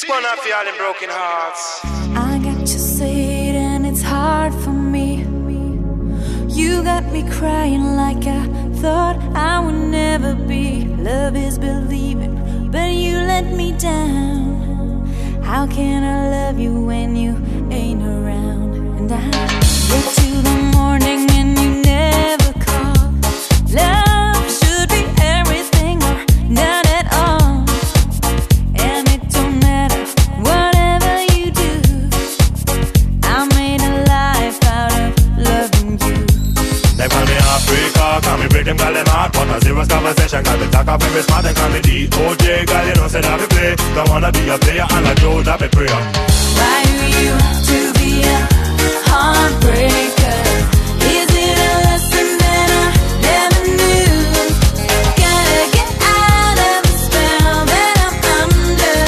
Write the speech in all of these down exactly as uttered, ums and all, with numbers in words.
one off y'all in broken hearts. I got to say it and it's hard for me. You got me crying like I thought I would never be. Love is believing, but you let me down. How can I love you when you ain't around? And I wait till the morning and you never call. Love should be everything or not at all. And it don't matter whatever you do. I made a life out of loving you. They call me Africa, call me Britain, call them hot. Want a serious conversation, call me talk up every smart. They call me D O J, girl, you know, say that we play. Don't wanna be a player, and I do that we pray. Why do you have to be a heartbreaker? Is it a lesson that I never knew? Gotta get out of the spell that I'm under.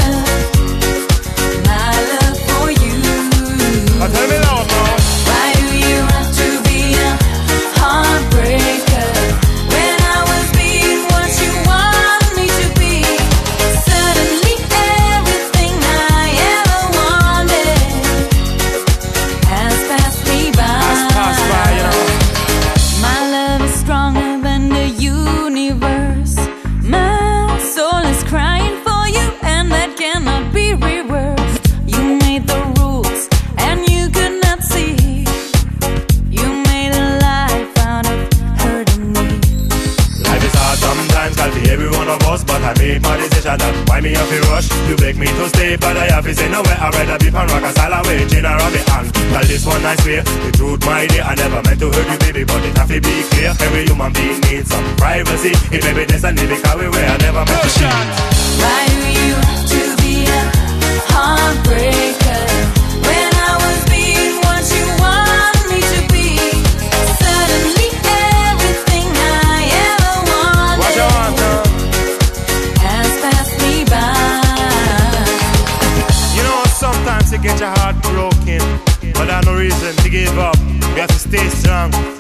My love for you. Oh, tell me loud now. Why do you have to be a heartbreaker when I was being what you want me to be? Suddenly everything I ever wanted has passed me by. Has passed by, you know. My love is stronger than the universe. My soul is crying for you, and that cannot be reversed. You made the rules, and you could not see. You made a life out of hurting me. Life is hard sometimes, can't be every one of us. But I make my decision that why me have to rush. You beg me to stay, but I have to say no way. I'd rather be pan rock and style away, Gin or Robbie and tell this one nice way. The truth, my dear, I never meant to hurt you, baby, but it have to be clear. Every human being needs some privacy. It may be destiny because we were never meant to share. Why do you have to be a heartbreaker when I was being what you want me to be? Suddenly everything I ever What you wanted want, huh? has passed me by. You know, sometimes you get your heart broken, but there's no reason to give up. You have to stay strong.